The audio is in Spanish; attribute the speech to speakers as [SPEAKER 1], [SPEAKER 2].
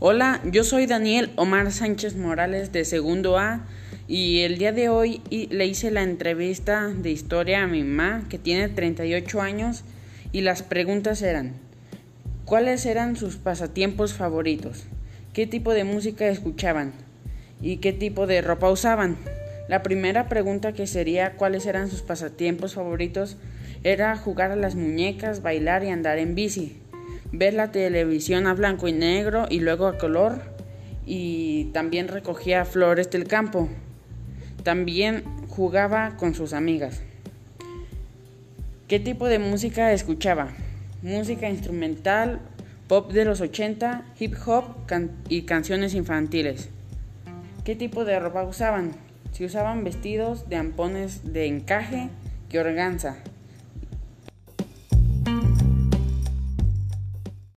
[SPEAKER 1] Hola, yo soy Daniel Omar Sánchez Morales de segundo A y el día de hoy le hice la entrevista de historia a mi mamá, que tiene 38 años, y las preguntas eran: ¿cuáles eran sus pasatiempos favoritos? ¿Qué tipo de música escuchaban? ¿Y qué tipo de ropa usaban? La primera pregunta, que sería ¿cuáles eran sus pasatiempos favoritos?, era jugar a las muñecas, bailar y andar en bici, ver la televisión a blanco y negro y luego a color, y también recogía flores del campo. También jugaba con sus amigas. ¿Qué tipo de música escuchaba? Música instrumental, pop de los 80, hip hop y canciones infantiles. ¿Qué tipo de ropa usaban? Si usaban vestidos de ampones de encaje que organza.